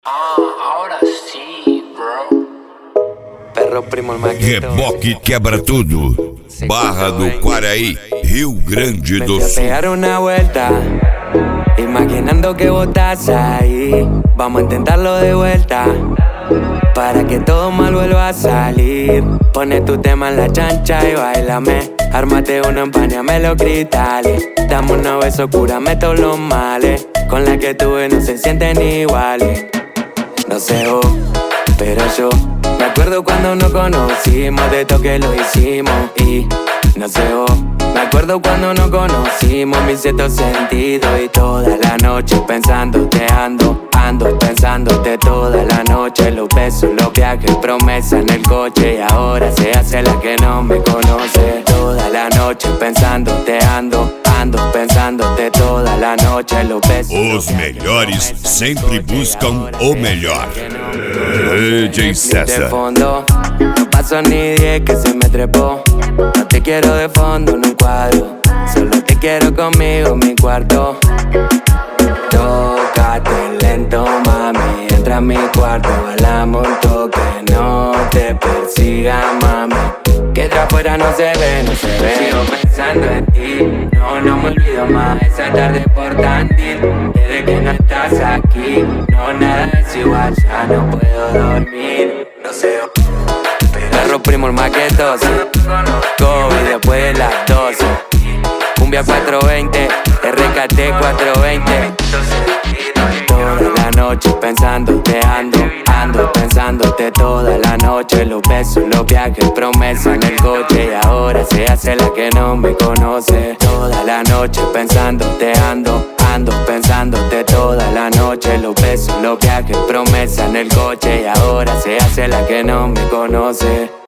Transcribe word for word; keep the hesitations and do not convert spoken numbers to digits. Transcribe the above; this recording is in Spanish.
Ah, ahora sí, bro. Perro primo, el maquito. Reboque quebra tudo. Barra do Quaraí, Rio Grande do Vete a Sul. pegar una vuelta, imaginando que vos estás ahí. Vamos a intentarlo de vuelta, para que todo mal vuelva a salir. Pone tu tema en la chancha y bailame. Ármate uno, empañame los cristales. Dame unos besos, cúrame todos los males. Con la que tuve no se sienten iguales. No sé vos, pero yo me acuerdo cuando nos conocimos, de todo que lo hicimos. Y no sé vos, me acuerdo cuando nos conocimos, mi cierto sentido. Y toda la noche pensándote ando, ando pensándote toda la noche. Los besos, los viajes, promesas en el coche. Y ahora se hace la que no me conoce. Toda la noche pensándote ando, ando pensándote toda la noche. Los besos, Os melhores sempre buscam o melhor. D J de César. fondo, no paso ni diez que se me trepó. No te quiero de fondo en un cuadro, solo te quiero conmigo en mi cuarto. Tócate lento, mami, entra a mi cuarto, bailamos un toque, no te persiga, mami, que de afuera no se ve, no se ve. Sigo pensando en ti, no, no me olvido más esa tarde portátil. Desde que no estás aquí, no, nada es igual, ya no puedo dormir. No sé, perro primo, el maquetoso, COVID después de las doce. Cumbia cuatrocientos veinte, R K T cuatrocientos veinte. Toda la noche pensándote ando, ando pensándote toda la noche. Los besos, los viajes, promesas en el coche. Y ahora se hace la que no me conoce. Toda la noche pensándote ando, ando pensándote toda la noche. Los besos, los viajes, promesas en el coche. Y ahora se hace la que no me conoce.